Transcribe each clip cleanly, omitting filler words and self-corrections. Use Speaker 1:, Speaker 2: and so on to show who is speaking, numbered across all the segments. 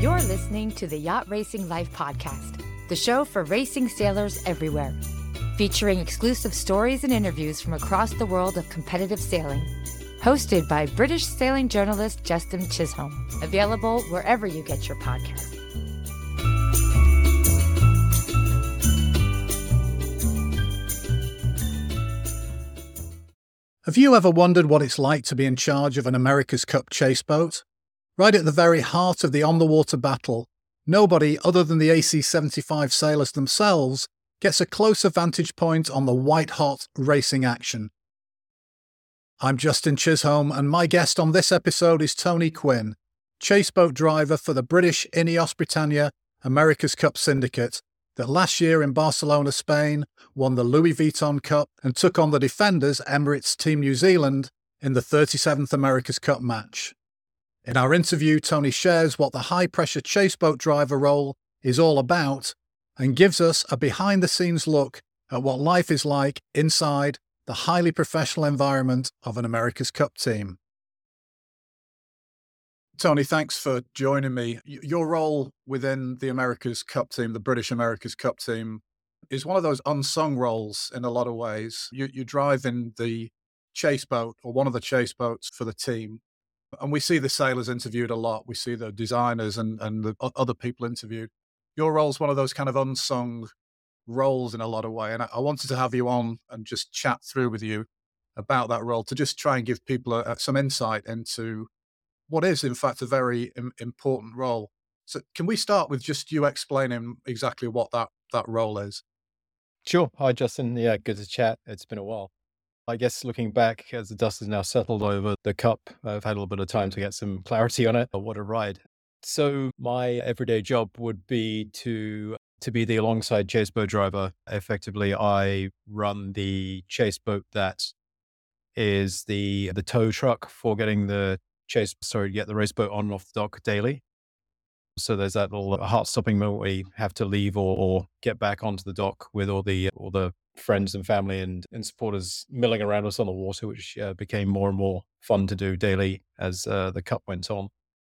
Speaker 1: You're listening to the Yacht Racing Life podcast, the show for racing sailors everywhere, featuring exclusive stories and interviews from across the world of competitive sailing. Hosted by British sailing journalist Justin Chisholm. Available wherever you get your podcasts.
Speaker 2: Have you ever wondered what it's like to be in charge of an America's Cup chase boat? Right at the very heart of the on-the-water battle, nobody other than the AC-75 sailors themselves gets a closer vantage point on the white-hot racing action. I'm Justin Chisholm, and my guest on this episode is Tony Quinn, chase boat driver for the British Ineos Britannia America's Cup Syndicate, that last year in Barcelona, Spain, won the Louis Vuitton Cup and took on the defenders Emirates Team New Zealand in the 37th America's Cup match. In our interview, Tony shares what the high-pressure chase boat driver role is all about and gives us a behind-the-scenes look at what life is like inside the highly professional environment of an America's Cup team. Tony, thanks for joining me. Your role within the America's Cup team, the British America's Cup team, is one of those unsung roles in a lot of ways. You drive in the chase boat, or one of the chase boats for the team, and we see the sailors interviewed a lot. We see the designers and the other people interviewed. Your role is one of those kind of unsung roles in a lot of ways, and I wanted to have you on and just chat through with you about that role to just try and give people some insight into what is, in fact, a very important role. So can we start with just you explaining exactly what that role is?
Speaker 3: Sure. Hi, Justin. Yeah, good to chat. It's been a while. I guess looking back, as the dust has now settled over the Cup, I've had a little bit of time to get some clarity on it. What a ride. So my everyday job would be to be the alongside chase boat driver. Effectively, I run the chase boat that is the tow truck for getting get the race boat on and off the dock daily. So there's that little heart-stopping moment where you have to leave or get back onto the dock with all the friends and family and supporters milling around us on the water, which became more and more fun to do daily as the Cup went on.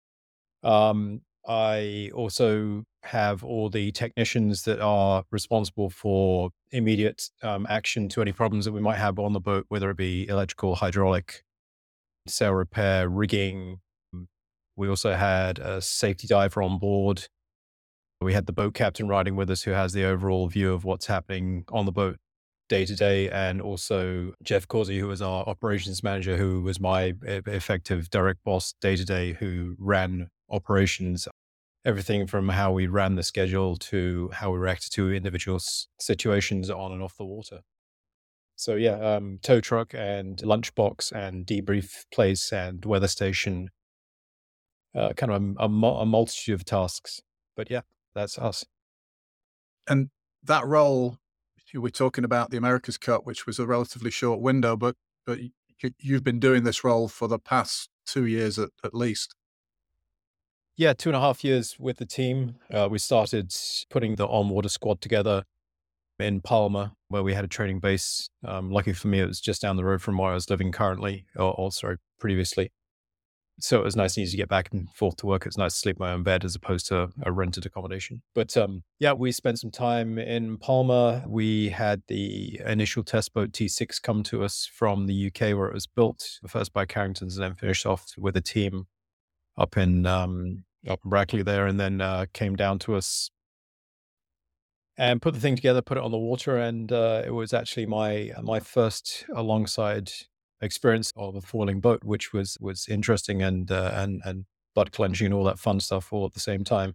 Speaker 3: I also have all the technicians that are responsible for immediate action to any problems that we might have on the boat, whether it be electrical, hydraulic, sail repair, rigging. We also had a safety diver on board. We had the boat captain riding with us who has the overall view of what's happening on the boat day to day, and also Jeff Causey, who was our operations manager, who was my effective direct boss day to day, who ran operations, everything from how we ran the schedule to how we reacted to individual situations on and off the water. So yeah, tow truck and lunchbox and debrief place and weather station, kind of a multitude of tasks. But yeah, that's us.
Speaker 2: And that role, we're talking about the America's Cup, which was a relatively short window, but you've been doing this role for the past 2 years at least.
Speaker 3: Yeah, 2.5 years with the team. We started putting the on-water squad together in Palma, where we had a training base. Lucky for me, it was just down the road from where I was living currently, or previously. So it was nice and easy to get back and forth to work. It's nice to sleep in my own bed as opposed to a rented accommodation. But yeah, we spent some time in Palma. We had the initial test boat T6 come to us from the UK, where it was built first by Carrington's and then finished off with a team up in Brackley there, and then came down to us and put the thing together, put it on the water, and it was actually my first alongside experience of a foiling boat, which was interesting and blood clenching and all that fun stuff all at the same time.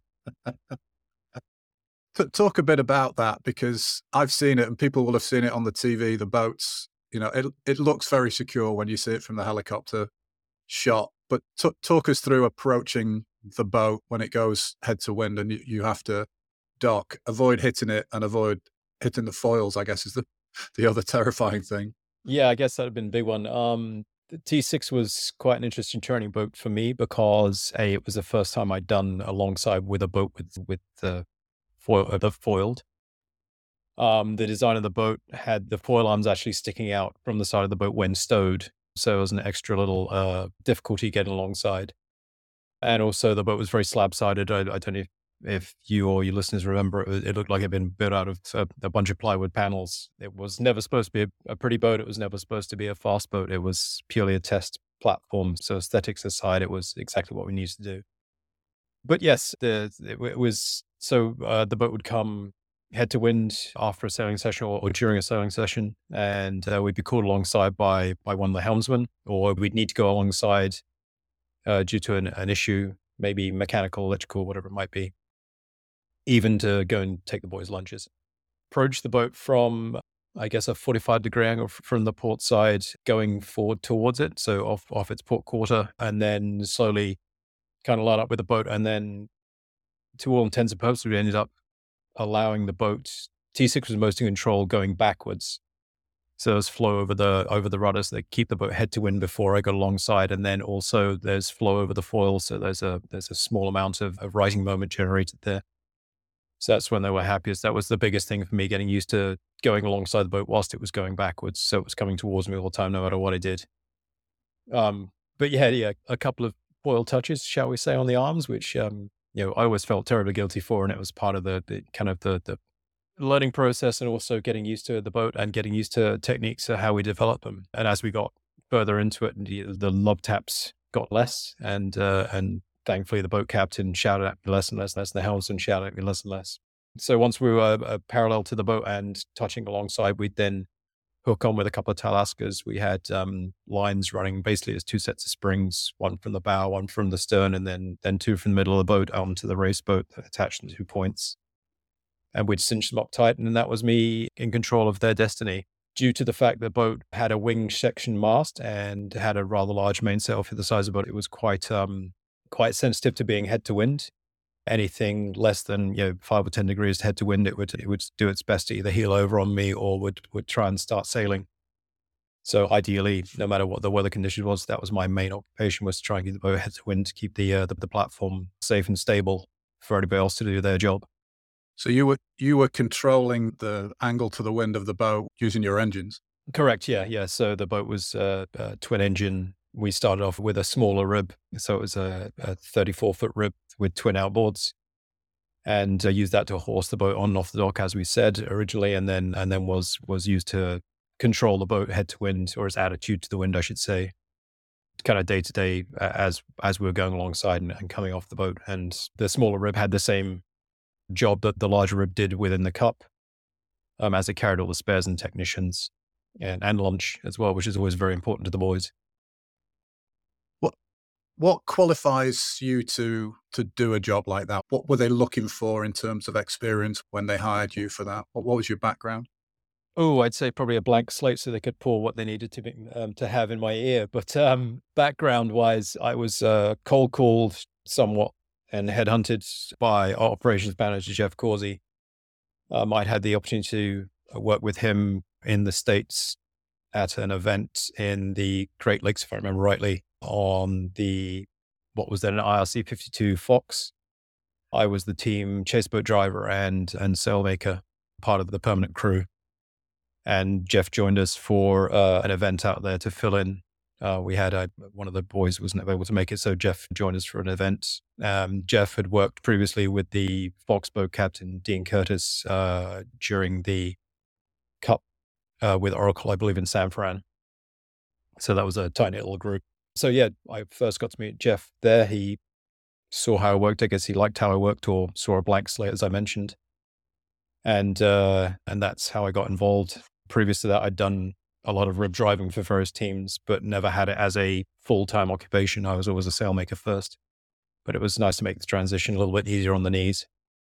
Speaker 2: Talk a bit about that, because I've seen it and people will have seen it on the TV, the boats. You know, it looks very secure when you see it from the helicopter shot, but talk us through approaching the boat when it goes head to wind and you have to dock, avoid hitting it and avoid hitting the foils, I guess is the other terrifying thing.
Speaker 3: Yeah, I guess that would have been a big one. The T6 was quite an interesting training boat for me because it was the first time I'd done alongside with a boat with the foiled. The design of the boat had the foil arms actually sticking out from the side of the boat when stowed, so it was an extra little difficulty getting alongside. And also the boat was very slab-sided. I don't know if you or your listeners remember, it looked like it had been built out of a bunch of plywood panels. It was never supposed to be a pretty boat. It was never supposed to be a fast boat. It was purely a test platform. So aesthetics aside, it was exactly what we needed to do. But yes, it was, so the boat would come head to wind after a sailing session or during a sailing session, and we'd be called alongside by one of the helmsmen, or we'd need to go alongside due to an issue, maybe mechanical, electrical, whatever it might be, even to go and take the boys' lunches. Approach the boat from, I guess, a 45-degree angle from the port side, going forward towards it, so off its port quarter, and then slowly kind of line up with the boat. And then, to all intents and purposes, we ended up allowing the boat, T6 was most in control, going backwards. So there's flow over the rudders that keep the boat head to wind before I got alongside, and then also there's flow over the foil. So there's a small amount of rising moment generated there. So that's when they were happiest. That was the biggest thing for me, getting used to going alongside the boat whilst it was going backwards. So it was coming towards me all the time, no matter what I did. But yeah, a couple of foil touches, shall we say, on the arms, which I always felt terribly guilty for, and it was part of the kind of the learning process, and also getting used to the boat and getting used to techniques of how we develop them. And as we got further into it, the lob taps got less, and thankfully the boat captain shouted at me less and less, and the helmsman shouted at me less and less. So once we were parallel to the boat and touching alongside, we'd then hook on with a couple of Talaskas. We had lines running basically as two sets of springs, one from the bow, one from the stern, and then two from the middle of the boat onto the race boat attached to 2 points. And we'd cinch them up tight, and that was me in control of their destiny. Due to the fact the boat had a wing section mast and had a rather large mainsail for the size of the boat, it was quite sensitive to being head to wind. Anything less than 5 or 10 degrees head to wind, it would do its best to either heel over on me or would try and start sailing. So ideally, no matter what the weather condition was, that was my main occupation, was to try and keep the boat head to wind to keep the platform safe and stable for anybody else to do their job.
Speaker 2: So you were controlling the angle to the wind of the boat using your engines?
Speaker 3: Correct. Yeah. So the boat was a twin engine. We started off with a smaller rib, so it was a 34-foot rib with twin outboards, and used that to horse the boat on and off the dock, as we said originally, and then was used to control the boat head to wind, or its attitude to the wind, I should say, kind of day to day as we were going alongside and coming off the boat. And the smaller rib had the same job that the larger rib did within the cup, as it carried all the spares and technicians and lunch as well, which is always very important to the boys.
Speaker 2: What qualifies you to do a job like that? What were they looking for in terms of experience when they hired you for that? What was your background?
Speaker 3: Oh, I'd say probably a blank slate, so they could pour what they needed to have in my ear. But background-wise, I was cold called somewhat and headhunted by our operations manager, Jeff Causey. I'd had the opportunity to work with him in the States at an event in the Great Lakes, if I remember rightly, on what was then an IRC 52 Fox. I was the team chase boat driver and sailmaker, part of the permanent crew. And Jeff joined us for an event out there to fill in. We had one of the boys wasn't able to make it, so Jeff joined us for an event. Jeff had worked previously with the Fox boat captain, Dean Curtis, during the Cup with Oracle, I believe, in San Fran. So that was a tiny little group. So yeah, I first got to meet Jeff there. He saw how I worked. I guess he liked how I worked, or saw a blank slate, as I mentioned. And that's how I got involved. Previous to that, I'd done a lot of rib driving for various teams, but never had it as a full-time occupation. I was always a sailmaker first, but it was nice to make the transition a little bit easier on the knees.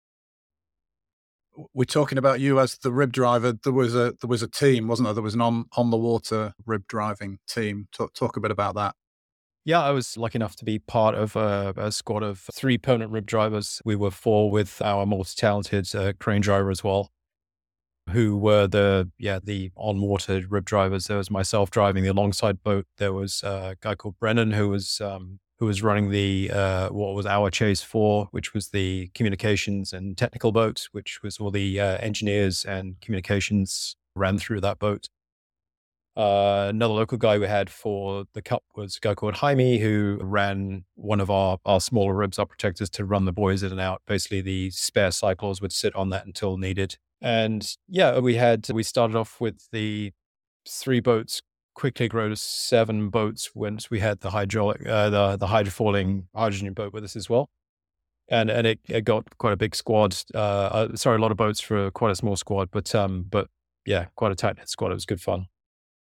Speaker 2: We're talking about you as the rib driver. There was a team, wasn't there? There was an on the water rib driving team. Talk a bit about that.
Speaker 3: Yeah, I was lucky enough to be part of a squad of 3 permanent rib drivers. We were 4 with our multi-talented crane driver as well, who were the on-water rib drivers. There was myself driving the alongside boat. There was a guy called Brennan who was running the what was our Chase 4, which was the communications and technical boat, which was all the engineers and communications ran through that boat. Another local guy we had for the Cup was a guy called Jaime, who ran one of our smaller ribs, our protectors, to run the buoys in and out. Basically, the spare cycles would sit on that until needed. And yeah, we started off with the 3 boats, quickly grow to 7 boats once we had the the hydrofalling hydrogen boat with us as well. And it got quite a big squad. A lot of boats for quite a small squad, but yeah, quite a tight-knit squad. It was good fun.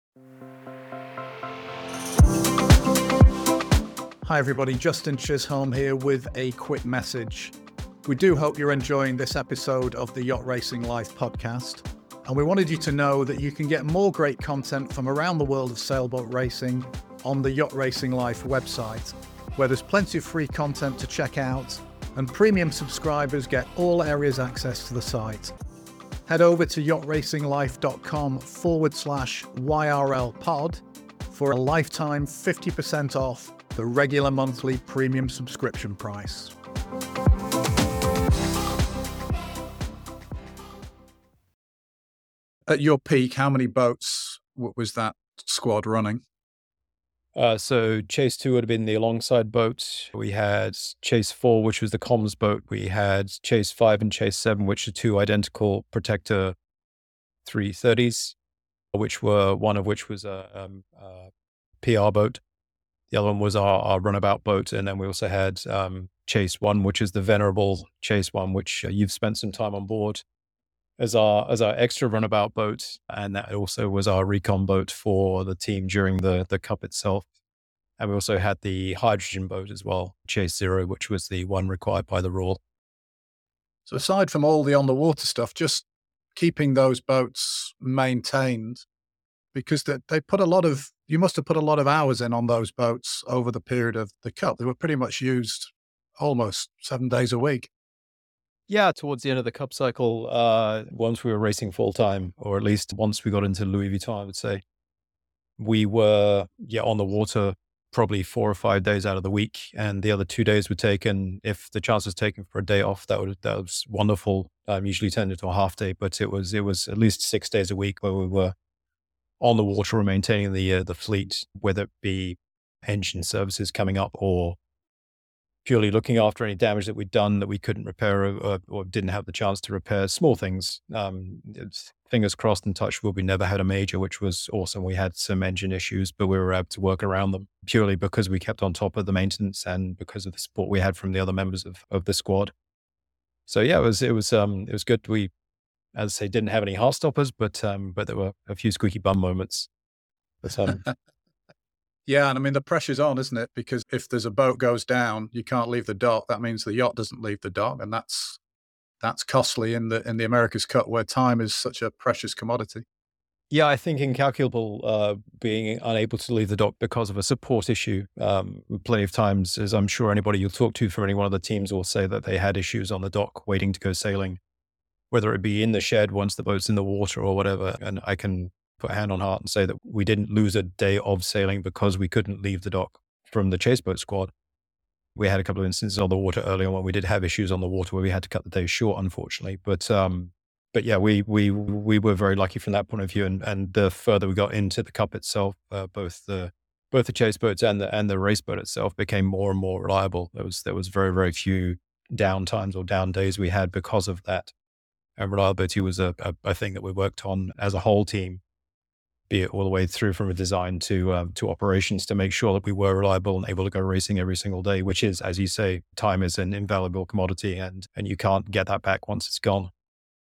Speaker 2: Hi everybody, Justin Chisholm here with a quick message. We do hope you're enjoying this episode of the Yacht Racing Life podcast, and we wanted you to know that you can get more great content from around the world of sailboat racing on the Yacht Racing Life website, where there's plenty of free content to check out, and premium subscribers get all areas access to the site. Head over to yachtracinglife.com/YRL pod for a lifetime 50% off the regular monthly premium subscription price. At your peak, how many boats was that squad running?
Speaker 3: So Chase 2 would have been the alongside boat. We had Chase 4, which was the comms boat. We had Chase 5 and Chase 7, which are 2 identical Protector 330s, one of which was a PR boat. The other one was our runabout boat. And then we also had Chase 1, which is the venerable Chase 1, which you've spent some time on board as our extra runabout boat. And that also was our recon boat for the team during the Cup itself. And we also had the hydrogen boat as well, Chase 0, which was the one required by the rule.
Speaker 2: So aside from all the on-the-water stuff, just keeping those boats maintained, because they put you must have put a lot of hours in on those boats over the period of the Cup. They were pretty much used almost 7 days a week.
Speaker 3: Yeah, towards the end of the Cup cycle, once we were racing full time, or at least once we got into Louis Vuitton, I would say, we were on the water probably 4 or 5 days out of the week, and the other 2 days were taken. If the chance was taken for a day off, that was wonderful. Usually turned into a half day, but it was at least 6 days a week where we were on the water and maintaining the fleet, whether it be engine services coming up or purely looking after any damage that we'd done that we couldn't repair or didn't have the chance to repair. Small things. Fingers crossed and touch wood, we never had a major, which was awesome. We had some engine issues, but we were able to work around them purely because we kept on top of the maintenance and because of the support we had from the other members of the squad. So yeah, it was good. We, as I say, didn't have any heart stoppers, but there were a few squeaky bum moments. But
Speaker 2: yeah, and I mean, the pressure's on, isn't it? Because if there's a boat goes down, you can't leave the dock. That means the yacht doesn't leave the dock, and that's costly in the America's Cup, where time is such a precious commodity.
Speaker 3: Yeah, I think incalculable being unable to leave the dock because of a support issue. Plenty of times, as I'm sure anybody you'll talk to from any one of the teams will say that they had issues on the dock waiting to go sailing, whether it be in the shed once the boat's in the water or whatever. And I can put a hand on heart and say that we didn't lose a day of sailing because we couldn't leave the dock from the chase boat squad. We had a couple of instances on the water early on when we did have issues on the water where we had to cut the day short, unfortunately. But yeah, we were very lucky from that point of view. And the further we got into the Cup itself, both the chase boats and the race boat itself became more and more reliable. There was very, very few down times or down days we had because of that. And reliability was a thing that we worked on as a whole team, be it all the way through from a design to operations, to make sure that we were reliable and able to go racing every single day, which is, as you say, time is an invaluable commodity and you can't get that back once it's gone.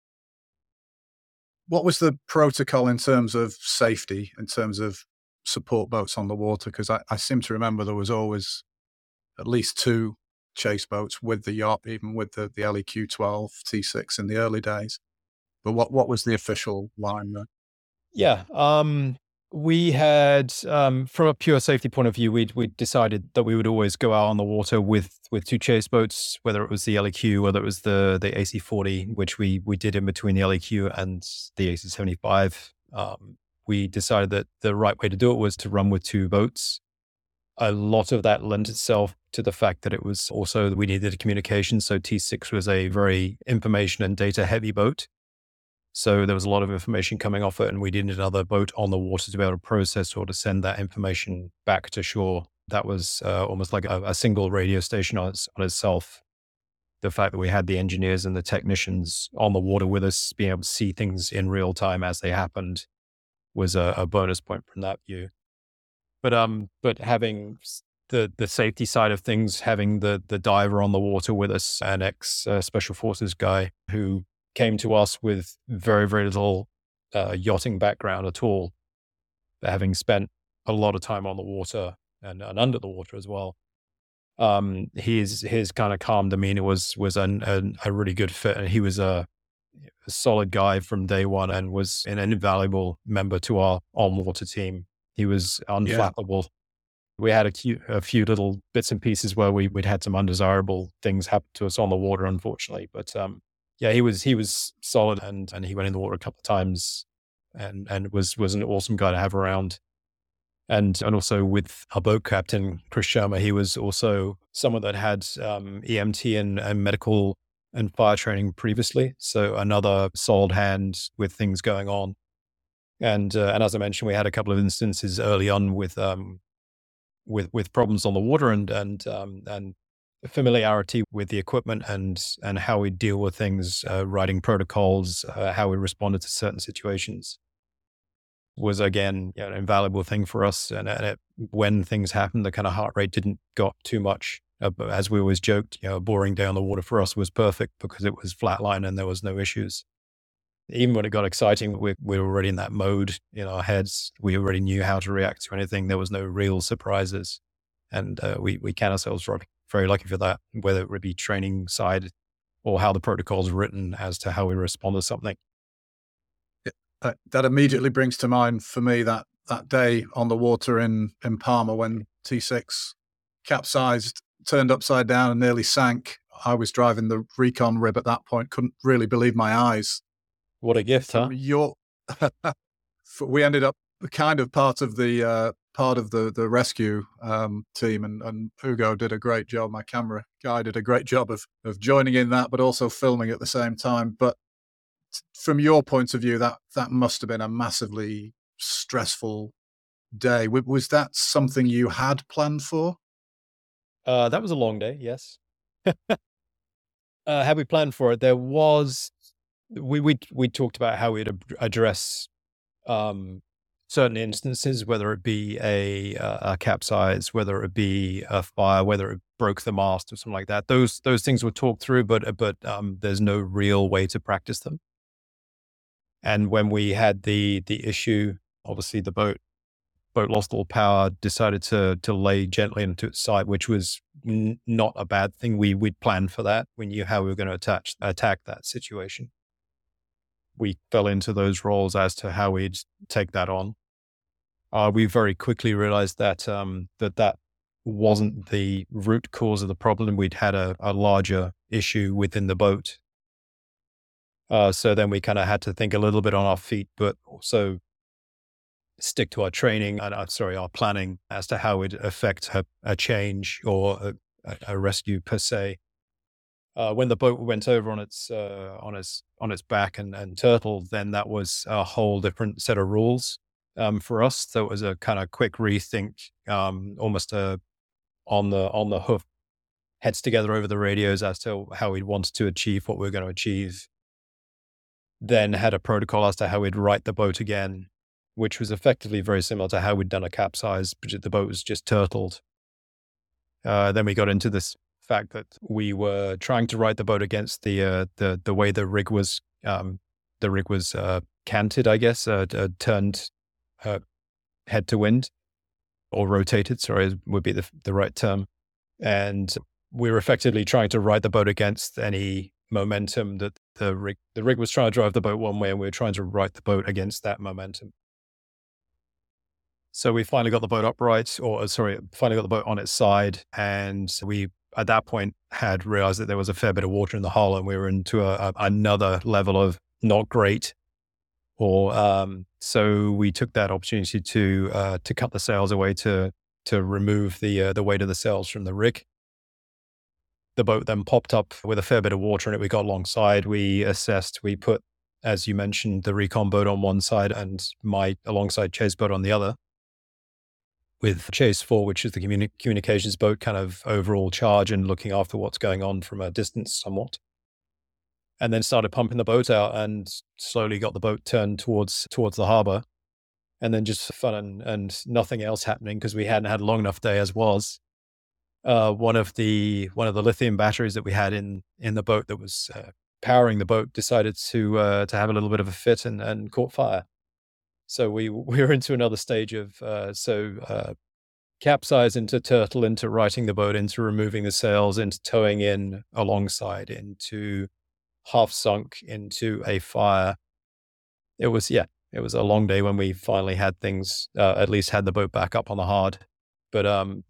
Speaker 2: What was the protocol in terms of safety, in terms of support boats on the water? Because I seem to remember there was always at least 2 chase boats with the yacht, even with the LEQ 12 T6 in the early days. But what was the official line there?
Speaker 3: Yeah. We had, from a pure safety point of view, we decided that we would always go out on the water with 2 chase boats, whether it was the LEQ, whether it was the AC40, which we did in between the LEQ and the AC75. We decided that the right way to do it was to run with 2 boats. A lot of that lent itself to the fact that it was also that we needed a communication. So T6 was a very information and data heavy boat. So there was a lot of information coming off it, and we needed another boat on the water to be able to process or to send that information back to shore. That was almost like a single radio station on itself. The fact that we had the engineers and the technicians on the water with us, being able to see things in real time as they happened, was a bonus point from that view. But having the safety side of things, having the diver on the water with us, an ex special forces guy who came to us with very, very little yachting background at all, but having spent a lot of time on the water and under the water as well. His kind of calm demeanor was a really good fit, and he was a solid guy from day one and was an invaluable member to our on-water team. He was unflappable. Yeah. We had a few little bits and pieces where we'd had some undesirable things happen to us on the water, unfortunately. But yeah, he was solid, and he went in the water a couple of times, and was an awesome guy to have around. And also with our boat captain, Chris Sharma, he was also someone that had EMT and medical and fire training previously. So another solid hand with things going on. And as I mentioned, we had a couple of instances early on with problems on the water and familiarity with the equipment and how we deal with things, writing protocols, how we responded to certain situations was, again, an invaluable thing for us. And when things happened, the kind of heart rate didn't go up too much. As we always joked, a boring day on the water for us was perfect because it was flatline and there was no issues. Even when it got exciting, we were already in that mode in our heads. We already knew how to react to anything. There was no real surprises. And we count ourselves very lucky for that, whether it would be training side or how the protocol's written as to how we respond to something.
Speaker 2: That immediately brings to mind for me that day on the water in Palma when T6 capsized, turned upside down and nearly sank. I was driving the recon rib at that point, couldn't really believe my eyes.
Speaker 3: What a gift, huh?
Speaker 2: We ended up kind of part of the rescue team, and Hugo did a great job. My camera guy did a great job of joining in that, but also filming at the same time. But from your point of view, that must have been a massively stressful day. Was that something you had planned for?
Speaker 3: That was a long day, yes. Had we planned for it? There was. We talked about how we'd address certain instances, whether it be a capsize, whether it be a fire, whether it broke the mast or something like that. Those things were talked through, but there's no real way to practice them. And when we had the issue, obviously the boat lost all power, decided to lay gently into its side, which was not a bad thing. We'd planned for that. We knew how we were going to attack that situation. We fell into those roles as to how we'd take that on. We very quickly realized that that wasn't the root cause of the problem. We'd had a larger issue within the boat. So then we kind of had to think a little bit on our feet, but also stick to our training and our planning as to how it affect a change or a rescue per se. When the boat went over on its back and turtled, then that was a whole different set of rules for us. So it was a kind of quick rethink, almost on the hoof, heads together over the radios as to how we'd wanted to achieve what we were going to achieve. Then had a protocol as to how we'd right the boat again, which was effectively very similar to how we'd done a capsize, but the boat was just turtled. Then we got into this fact that we were trying to right the boat against the way the rig was canted, I guess, turned head to wind, or rotated, sorry, would be the right term. And we were effectively trying to right the boat against any momentum that the rig was trying to drive the boat one way, and we were trying to right the boat against that momentum. So we finally got the boat upright, finally got the boat on its side, and we, at that point, had realized that there was a fair bit of water in the hull, and we were into another level of not great. So we took that opportunity to cut the sails away to remove the weight of the sails from the rig. The boat then popped up with a fair bit of water in it. We got alongside, we assessed, we put as you mentioned, the recon boat on one side and my alongside Chase boat on the other, with Chase 4, which is the communications boat, kind of overall charge and looking after what's going on from a distance somewhat. And then started pumping the boat out and slowly got the boat turned towards the harbor. And then just fun and nothing else happening because we hadn't had a long enough day as was. One of the lithium batteries that we had in the boat that was powering the boat decided to have a little bit of a fit and caught fire. So we were into another stage of capsize, into turtle, into righting the boat, into removing the sails, into towing in alongside, into half sunk, into a fire. It was a long day when we finally had things, at least had the boat back up on the hard. But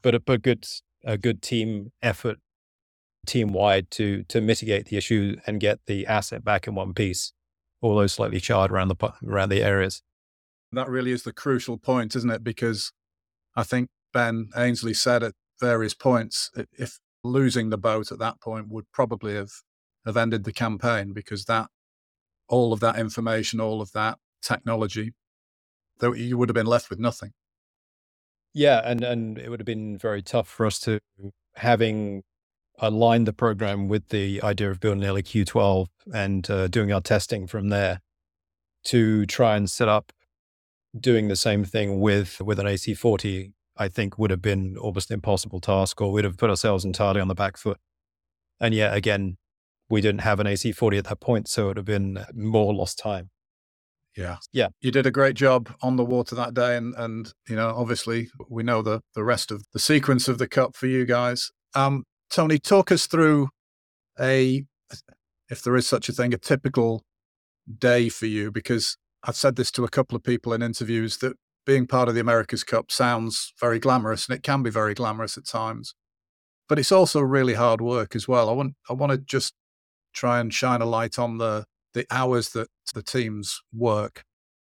Speaker 3: a good team effort, team wide to mitigate the issue and get the asset back in one piece, although slightly charred around the areas.
Speaker 2: That really is the crucial point, isn't it? Because I think Ben Ainslie said at various points, if losing the boat at that point would probably have ended the campaign, because all of that information, all of that technology, though you would have been left with nothing.
Speaker 3: Yeah, and it would have been very tough for us to, having aligned the program with the idea of building LEQ-12 and doing our testing from there, to try and set up doing the same thing with an AC-40, I think would have been almost an impossible task, or we'd have put ourselves entirely on the back foot. And yet again, we didn't have an AC-40 at that point, so it would have been more lost time. Yeah.
Speaker 2: You did a great job on the water that day. And obviously we know the rest of the sequence of the Cup for you guys. Tony, talk us through if there is such a thing, a typical day for you, because I've said this to a couple of people in interviews, that being part of the America's Cup sounds very glamorous, and it can be very glamorous at times, but it's also really hard work as well. I want to just try and shine a light on the hours that the teams work.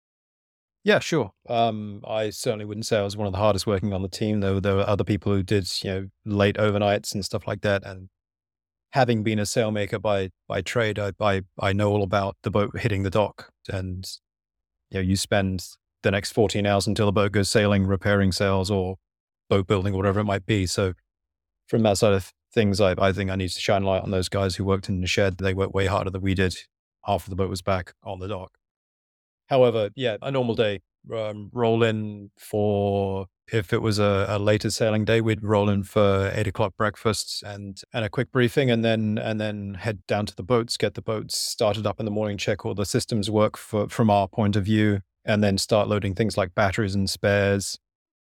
Speaker 3: Yeah, sure. I certainly wouldn't say I was one of the hardest working on the team, though. There were other people who did, late overnights and stuff like that. And having been a sailmaker by trade, I know all about the boat hitting the dock. And you spend the next 14 hours until the boat goes sailing, repairing sails or boat building, or whatever it might be. So from that side of things, I think I need to shine light on those guys who worked in the shed. They worked way harder than we did after the boat was back on the dock. However, a normal day, roll in for, if it was a later sailing day, we'd roll in for 8 o'clock breakfast and a quick briefing, and then head down to the boats, get the boats started up in the morning, check all the systems work from our point of view, and then start loading things like batteries and spares.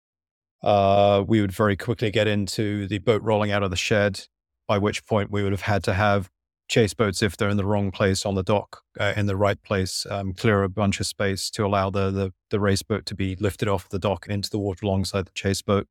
Speaker 3: We would very quickly get into the boat rolling out of the shed, by which point we would have had to have chase boats, if they're in the wrong place on the dock, in the right place, clear a bunch of space to allow the race boat to be lifted off the dock and into the water alongside the chase boat.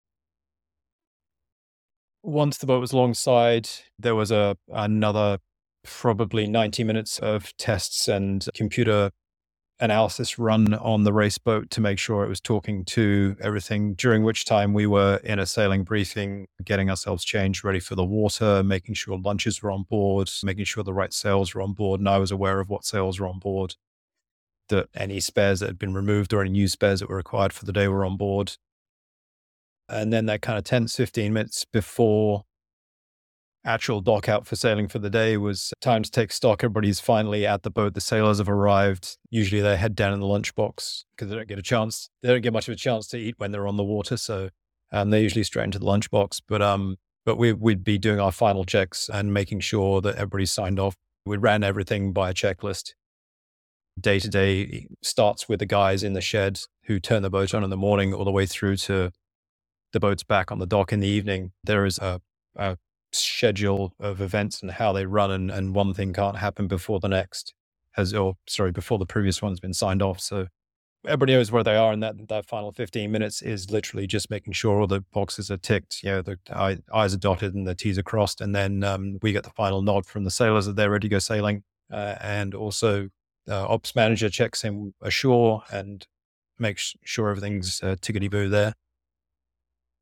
Speaker 3: Once the boat was alongside, there was another probably 90 minutes of tests and computer analysis run on the race boat to make sure it was talking to everything, during which time we were in a sailing briefing, getting ourselves changed, ready for the water, making sure lunches were on board, making sure the right sails were on board. And I was aware of what sails were on board, that any spares that had been removed or any new spares that were required for the day were on board. And then that kind of 10, 15 minutes before actual dock out for sailing for the day was time to take stock. Everybody's finally at the boat. The sailors have arrived. Usually they head down in the lunchbox because they don't get much of a chance to eat when they're on the water. So they usually straight into the lunchbox. But we'd be doing our final checks and making sure that everybody's signed off. We ran everything by a checklist. Day to day starts with the guys in the shed who turn the boat on in the morning, all the way through to the boat's back on the dock in the evening. There is a schedule of events and how they run, and one thing can't happen before the next before the previous one's been signed off. So everybody knows where they are, and that final 15 minutes is literally just making sure all the boxes are ticked, the I's are dotted and the T's are crossed, and then we get the final nod from the sailors that they're ready to go sailing, and also ops manager checks in ashore and makes sure everything's tickety-boo there.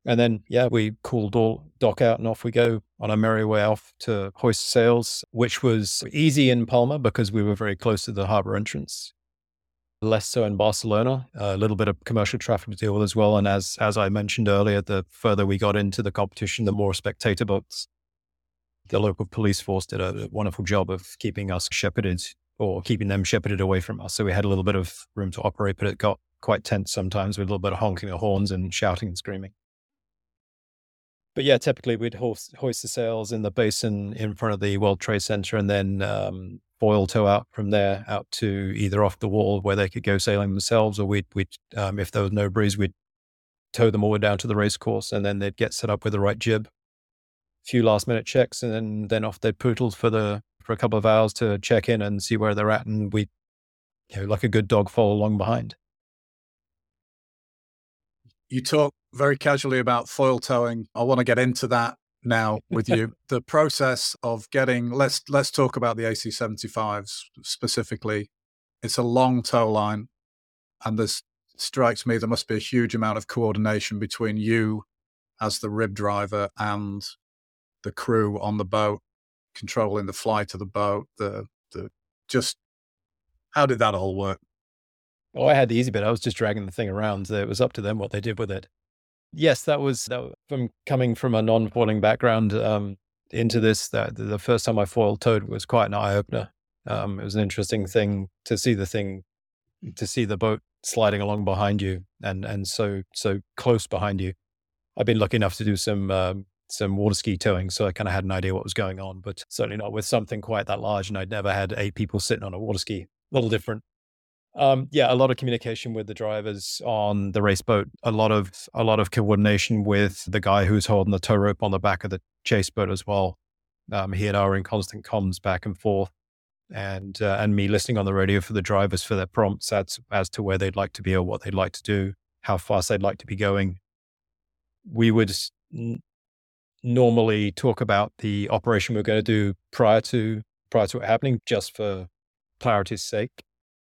Speaker 3: And then, we called dock out and off we go on our merry way off to hoist sails, which was easy in Palma because we were very close to the harbor entrance. Less so in Barcelona, a little bit of commercial traffic to deal with as well. And as I mentioned earlier, the further we got into the competition, the more spectator boats. The local police force did a wonderful job of keeping us shepherded or keeping them shepherded away from us. So we had a little bit of room to operate, but it got quite tense sometimes with a little bit of honking of horns and shouting and screaming. But yeah, typically we'd hoist the sails in the basin in front of the World Trade Center and then foil tow out from there out to either off the wall where they could go sailing themselves, or we'd if there was no breeze, we'd tow them all the way down to the race course, and then they'd get set up with the right jib. A few last minute checks, and then off they'd poodle for a couple of hours to check in and see where they're at, and we, like a good dog, follow along behind.
Speaker 2: You talk very casually about foil towing. I want to get into that now with you. The process of getting, let's talk about the AC-75s specifically. It's a long tow line, and this strikes me there must be a huge amount of coordination between you as the rib driver and the crew on the boat, controlling the flight of the boat. Just how did that all work?
Speaker 3: Oh, I had the easy bit. I was just dragging the thing around. It was up to them what they did with it. Yes, that was from coming from a non-foiling background into this. That the first time I foil towed was quite an eye opener. It was an interesting thing to see the boat sliding along behind you and so close behind you. I've been lucky enough to do some water ski towing, so I kind of had an idea what was going on, but certainly not with something quite that large. And I'd never had 8 people sitting on a water ski. A little different. A lot of communication with the drivers on the race boat, a lot of coordination with the guy who's holding the tow rope on the back of the chase boat as well. He and I were in constant comms back and forth, and me listening on the radio for the drivers for their prompts as to where they'd like to be or what they'd like to do, how fast they'd like to be going. We would normally talk about the operation we're going to do prior to it happening, just for clarity's sake.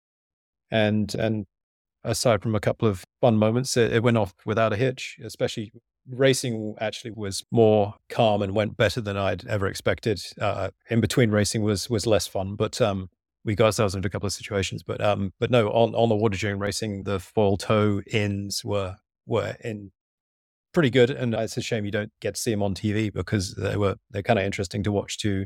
Speaker 3: And aside from a couple of fun moments, it went off without a hitch. Especially racing actually was more calm and went better than I'd ever expected. In between racing was less fun, but we got ourselves into a couple of situations. But no, on the water during racing, the foil tow ins were in pretty good, and it's a shame you don't get to see them on TV because they're kind of interesting to watch. Two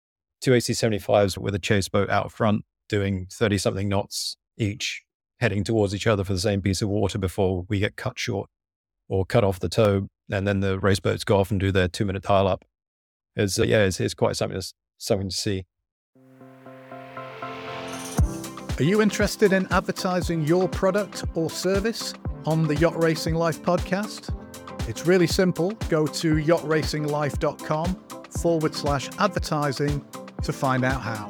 Speaker 3: AC-75s with a chase boat out front doing 30 something knots each, heading towards each other for the same piece of water before we get cut short or cut off the tow, and then the race boats go off and do their 2-minute tile up. It's quite something to see.
Speaker 2: Are you interested in advertising your product or service on the Yacht Racing Life podcast? It's really simple. Go to yachtracinglife.com/advertising to find out how.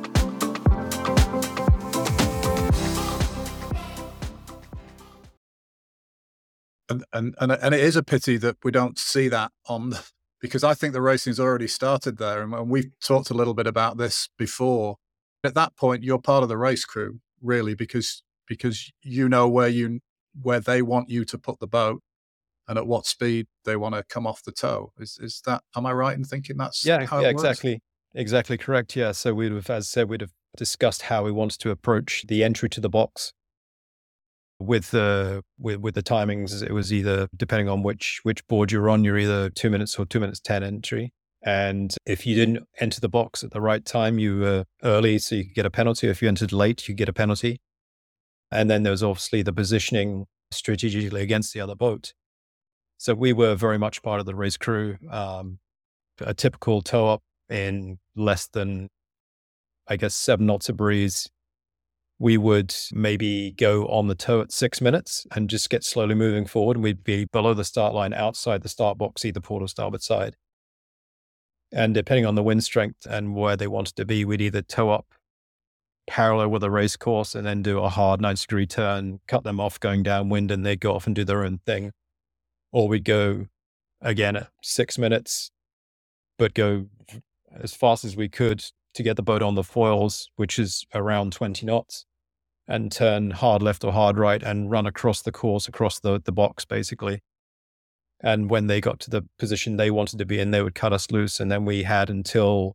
Speaker 2: And it is a pity that we don't see that because I think the racing's already started there, and we've talked a little bit about this before. At that point, you're part of the race crew, really, because you know where they want you to put the boat and at what speed they want to come off the tow. Is that, am I right in thinking that's how it works?
Speaker 3: Exactly correct. Yeah. So we'd have discussed how we wanted to approach the entry to the box. With the timings, it was either, depending on which board you're on, you're either 2 minutes or 2 minutes 10 entry. And if you didn't enter the box at the right time, you were early, so you could get a penalty. If you entered late, you get a penalty. And then there was obviously the positioning strategically against the other boat. So we were very much part of the race crew. A typical tow up in less than, 7 knots of breeze. We would maybe go on the tow at 6 minutes and just get slowly moving forward. And we'd be below the start line, outside the start box, either port or starboard side. And depending on the wind strength and where they wanted to be, we'd either tow up parallel with a race course and then do a hard 90-degree turn, cut them off going downwind, and they'd go off and do their own thing. Or we'd go again at 6 minutes, but go as fast as we could to get the boat on the foils, which is around 20 knots, and turn hard left or hard right and run across the course, across the box, basically. And when they got to the position they wanted to be in, they would cut us loose. And then we had until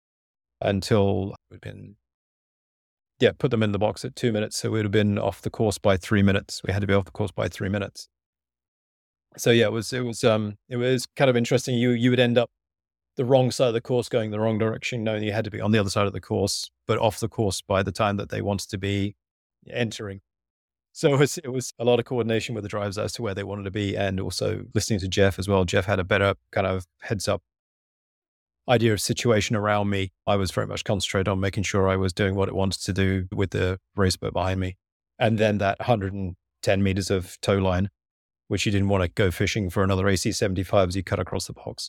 Speaker 3: we'd been, put them in the box at 2 minutes. So we'd have been off the course by 3 minutes. We had to be off the course by 3 minutes. So yeah, it was kind of interesting. You would end up the wrong side of the course, going the wrong direction, knowing you had to be on the other side of the course, but off the course by the time that they wanted to be entering. So it was a lot of coordination with the drivers as to where they wanted to be, and also listening to Jeff as well. Jeff had a better kind of heads up idea of situation around me. I was very much concentrated on making sure I was doing what it wanted to do with the race boat behind me. And then that 110 meters of tow line, which you didn't want to go fishing for another AC-75 as you cut across the box.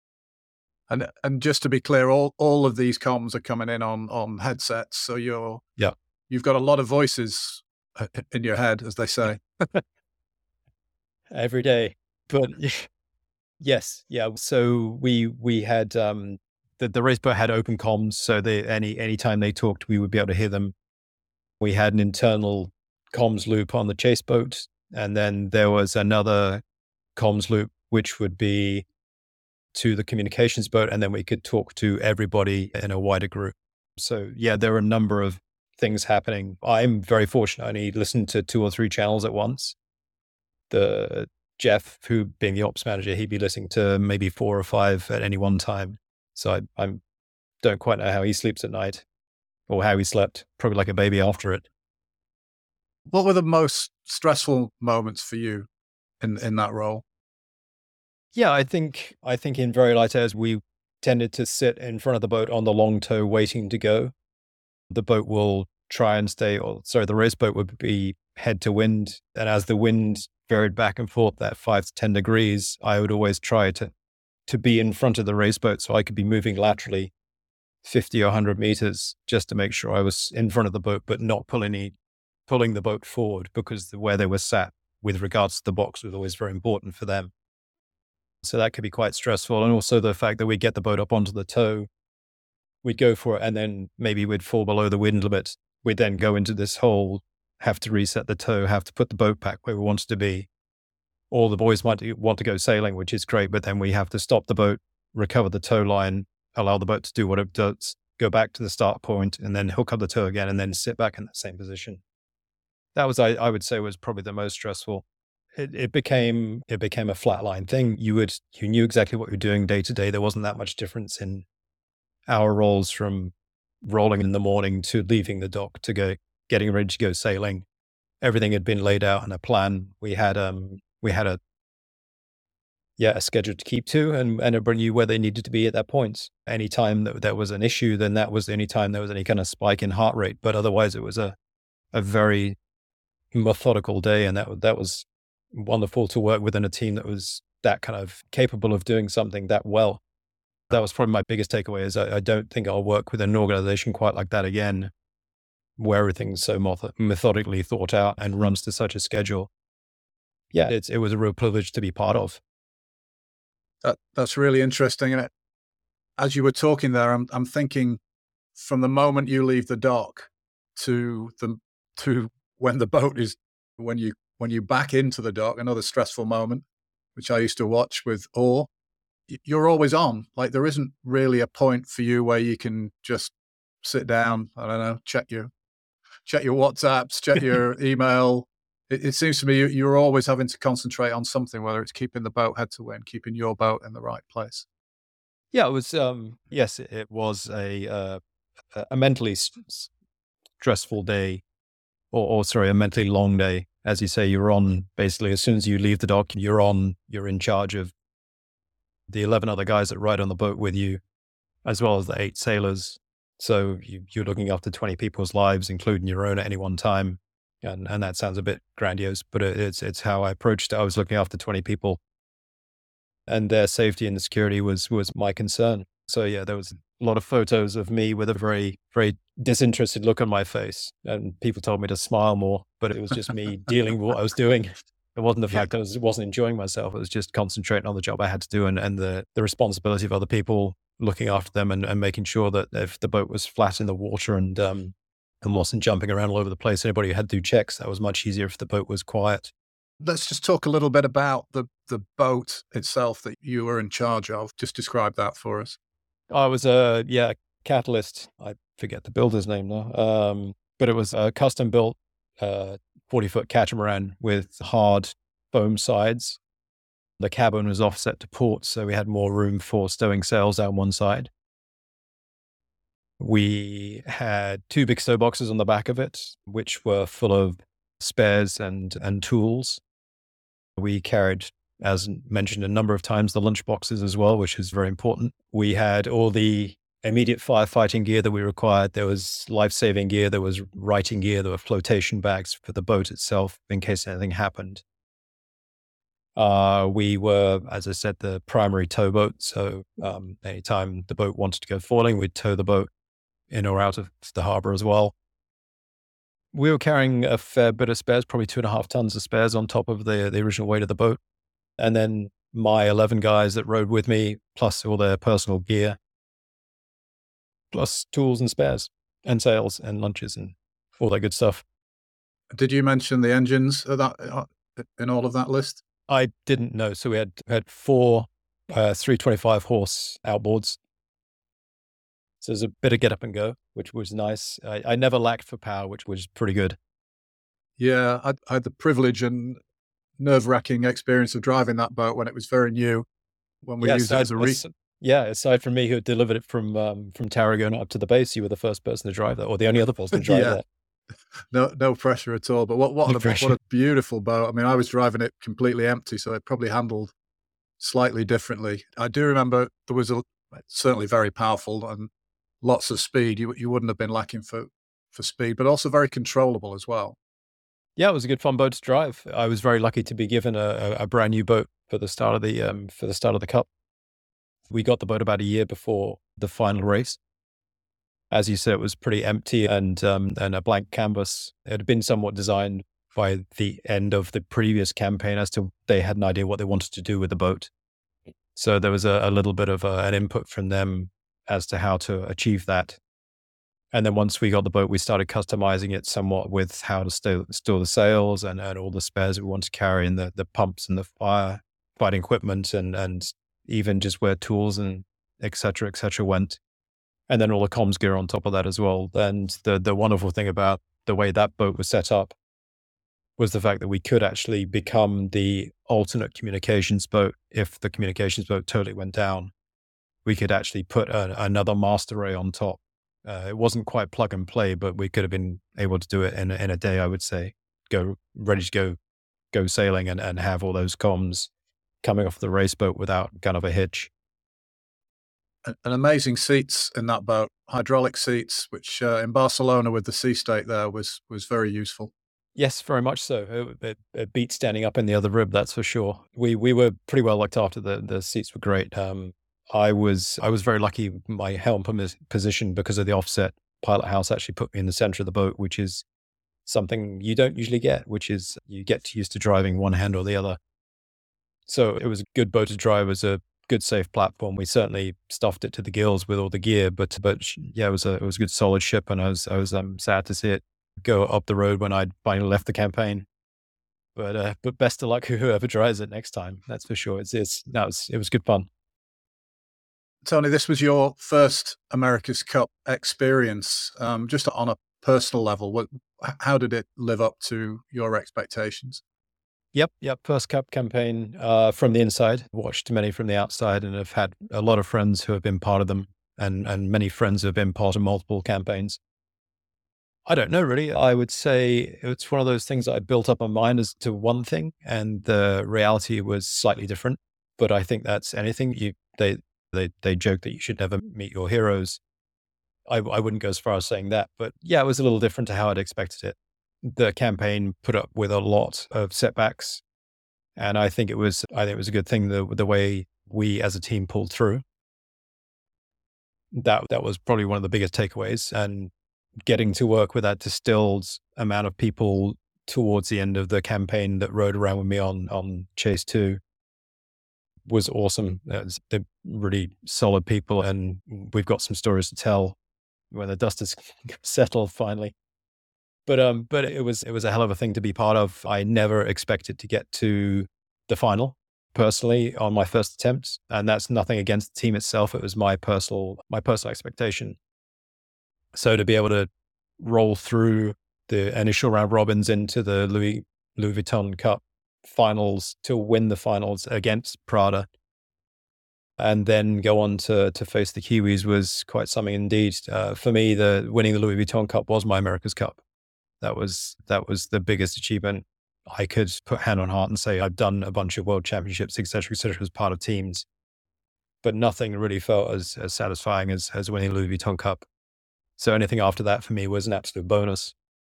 Speaker 2: And just to be clear, all of these comms are coming in on headsets. So you've got a lot of voices in your head, as they say.
Speaker 3: Every day. But yes. Yeah. So we had, the race boat had open comms. So any time they talked, we would be able to hear them. We had an internal comms loop on the chase boat. And then there was another comms loop, which would be to the communications boat. And then we could talk to everybody in a wider group. So yeah, there were a number of things happening. I'm very fortunate. I only listened to 2 or 3 channels at once. The Jeff, who being the ops manager, he'd be listening to maybe 4 or 5 at any one time. So I don't quite know how he sleeps at night or how he slept, probably like a baby after it.
Speaker 2: What were the most stressful moments for you in that role?
Speaker 3: Yeah, I think in very light airs, we tended to sit in front of the boat on the long tow waiting to go. The boat will try and the race boat would be head to wind. And as the wind varied back and forth that 5 to 10 degrees, I would always try to be in front of the race boat so I could be moving laterally 50 or 100 meters just to make sure I was in front of the boat, but not pulling the boat forward, because where they were sat with regards to the box was always very important for them. So that could be quite stressful. And also the fact that we get the boat up onto the tow, we'd go for it, and then maybe we'd fall below the wind limit. We'd then go into this whole, have to reset the tow, have to put the boat back where we wanted to be. All the boys might want to go sailing, which is great, but then we have to stop the boat, recover the tow line, allow the boat to do what it does, go back to the start point, and then hook up the tow again, and then sit back in that same position. That was, I would say, was probably the most stressful. It became a flatline thing. You knew exactly what you're doing day to day. There wasn't that much difference in our roles from rolling in the morning to leaving the dock to getting ready to go sailing. Everything had been laid out in a plan. We had a schedule to keep to, and everybody knew where they needed to be at that point. Any time that there was an issue, then that was the only time there was any kind of spike in heart rate. But otherwise, it was a very methodical day, and that was wonderful to work within a team that was that kind of capable of doing something that well. That was probably my biggest takeaway, is I don't think I'll work with an organization quite like that again, where everything's so methodically thought out and runs to such a schedule. Yeah, it was a real privilege to be part of.
Speaker 2: That's really interesting. And as you were talking there, I'm thinking from the moment you leave the dock to when the boat is, when you back into the dock, another stressful moment, which I used to watch with awe. You're always on. Like, there isn't really a point for you where you can just sit down, I don't know, check your WhatsApps, check your email. It seems to me you're always having to concentrate on something, whether it's keeping the boat head to wind, keeping your boat in the right place.
Speaker 3: Yeah, it was, yes, it was a mentally stressful day, or a mentally long day. As you say, you're on, basically, as soon as you leave the dock, you're in charge of the 11 other guys that ride on the boat with you, as well as the 8 sailors. So you're looking after 20 people's lives, including your own at any one time. And that sounds a bit grandiose, but it's how I approached it. I was looking after 20 people, and their safety and security was my concern. So yeah, there was a lot of photos of me with a very, very disinterested look on my face, and people told me to smile more, but it was just me dealing with what I was doing. It wasn't the fact I wasn't enjoying myself. It was just concentrating on the job I had to do, and the responsibility of other people, looking after them and making sure that if the boat was flat in the water and wasn't jumping around all over the place, anybody who had to do checks, that was much easier if the boat was quiet.
Speaker 2: Let's just talk a little bit about the the boat itself that you were in charge of? Just describe that for us.
Speaker 3: I was Catalyst. I forget the builder's name now. But it was a custom built 40-foot catamaran with hard foam sides. The cabin was offset to port, so we had more room for stowing sails down one side. We had 2 big stow boxes on the back of it, which were full of spares and tools. We carried, as mentioned a number of times, the lunch boxes as well, which is very important. We had all the immediate firefighting gear that we required. There was life-saving gear, there was righting gear, there were flotation bags for the boat itself in case anything happened. We were, as I said, the primary towboat. So anytime the boat wanted to go foiling, we'd tow the boat in or out of the harbor as well. We were carrying a fair bit of spares, probably 2.5 tons of spares on top of the original weight of the boat. And then my 11 guys that rode with me, plus all their personal gear, plus tools and spares and sails and lunches and all that good stuff.
Speaker 2: Did you mention the engines in all of that list?
Speaker 3: I didn't know. So we had 4 325 horse outboards. So there's a bit of get up and go, which was nice. I never lacked for power, which was pretty good.
Speaker 2: Yeah, I had the privilege and nerve-wracking experience of driving that boat when it was very new, when we used it as a
Speaker 3: aside from me who had delivered it from Tarragona up to the base, you were the first person to drive that, or the only other person to drive that.
Speaker 2: No pressure at all. But what a beautiful boat. I mean, I was driving it completely empty, so it probably handled slightly differently. I do remember there was certainly very powerful and lots of speed. You wouldn't have been lacking for speed, but also very controllable as well.
Speaker 3: Yeah, it was a good fun boat to drive. I was very lucky to be given a brand new boat for the start of the Cup. We got the boat about a year before the final race. As you said, it was pretty empty and a blank canvas. It had been somewhat designed by the end of the previous campaign as to they had an idea what they wanted to do with the boat. So there was a little bit of an input from them as to how to achieve that. And then once we got the boat, we started customizing it somewhat with how to store the sails and all the spares we want to carry, and the pumps and the firefighting equipment and even just where tools and et cetera went. And then all the comms gear on top of that as well. And the wonderful thing about the way that boat was set up was the fact that we could actually become the alternate communications boat. If the communications boat totally went down, we could actually put another mast array on top. It wasn't quite plug and play, but we could have been able to do it in a day, I would say. Ready to go sailing and have all those comms coming off the race boat without kind of a hitch.
Speaker 2: And amazing seats in that boat, hydraulic seats, which in Barcelona with the sea state there was very useful.
Speaker 3: Yes, very much so. It beat standing up in the other rib, that's for sure. We were pretty well looked after. The seats were great. I was very lucky. My helm position, because of the offset, pilot house actually put me in the center of the boat, which is something you don't usually get, which is you get used to driving one hand or the other. So it was a good boat to drive. It was a good, safe platform. We certainly stuffed it to the gills with all the gear, but yeah, it was a good, solid ship, and I was sad to see it go up the road when I'd finally left the campaign. But best of luck whoever drives it next time. That's for sure. It was good fun.
Speaker 2: Tony, this was your first America's Cup experience. Just on a personal level, how did it live up to your expectations?
Speaker 3: Yep. First Cup campaign from the inside. Watched many from the outside, and have had a lot of friends who have been part of them, and many friends who have been part of multiple campaigns. I don't know, really. I would say it's one of those things that I built up my mind as to one thing, and the reality was slightly different. But I think that's anything. They joke that you should never meet your heroes. I wouldn't go as far as saying that, but yeah, it was a little different to how I'd expected it. The campaign put up with a lot of setbacks, and I think it was a good thing the way we as a team pulled through. That was probably one of the biggest takeaways, and getting to work with that distilled amount of people towards the end of the campaign that rode around with me on Chase 2 was awesome. They're really solid people, and we've got some stories to tell when the dust is settled finally. But it was a hell of a thing to be part of. I never expected to get to the final. personally on my first attempt. And that's nothing against the team itself. It was my personal expectation. So to be able to roll through the initial round robins into the Louis Vuitton Cup finals to win the finals against Prada, and then go on to face the Kiwis was quite something indeed. For me, winning the Louis Vuitton Cup was my America's Cup. That was the biggest achievement. I could put hand on heart and say I've done a bunch of world championships, et cetera, as part of teams, but nothing really felt as satisfying as winning the Louis Vuitton Cup. So anything after that for me was an absolute bonus.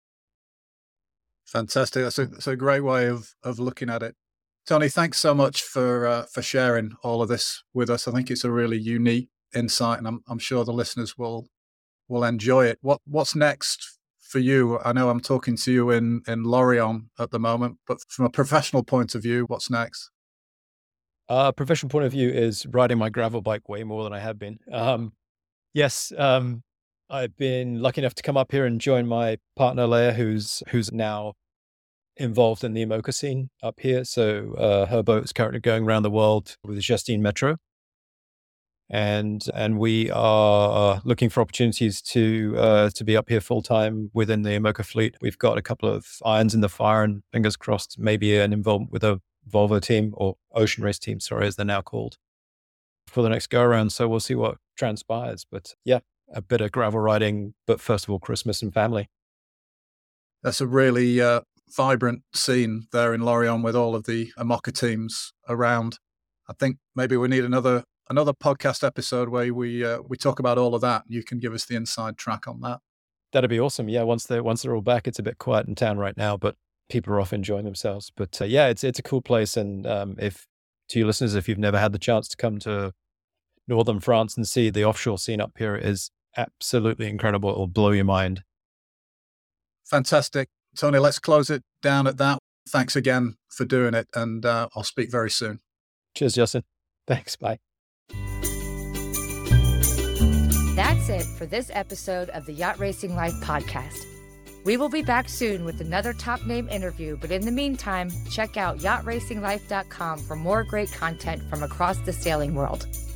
Speaker 2: Fantastic. That's a great way of looking at it. Tony, thanks so much for sharing all of this with us. I think it's a really unique insight, and I'm sure the listeners will enjoy it. What's next for you? I know I'm talking to you in Lorient at the moment, but from a professional point of view, what's next?
Speaker 3: Professional point of view is riding my gravel bike way more than I have been. Yes, I've been lucky enough to come up here and join my partner Leia, who's now involved in the IMOCA scene up here. So her boat is currently going around the world with Justine Metro, and we are looking for opportunities to be up here full time within the IMOCA fleet. We've got a couple of irons in the fire, and fingers crossed, maybe an involvement with a Volvo team, or Ocean Race team, sorry, as they're now called, for the next go around. So we'll see what transpires. But yeah, a bit of gravel riding, but first of all, Christmas and family.
Speaker 2: That's a really vibrant scene there in Lorient with all of the IMOCA teams around. I think maybe we need another podcast episode where we talk about all of that. You can give us the inside track on that.
Speaker 3: That'd be awesome. Yeah, once they're all back, it's a bit quiet in town right now, but people are off enjoying themselves. But yeah, it's a cool place. And if to your listeners, if you've never had the chance to come to northern France and see the offshore scene up here, it is absolutely incredible. It'll blow your mind.
Speaker 2: Fantastic. Tony, let's close it down at that. Thanks again for doing it, and I'll speak very soon.
Speaker 3: Cheers, Justin. Thanks. Bye.
Speaker 1: That's it for this episode of the Yacht Racing Life podcast. We will be back soon with another top name interview, but in the meantime, check out yachtracinglife.com for more great content from across the sailing world.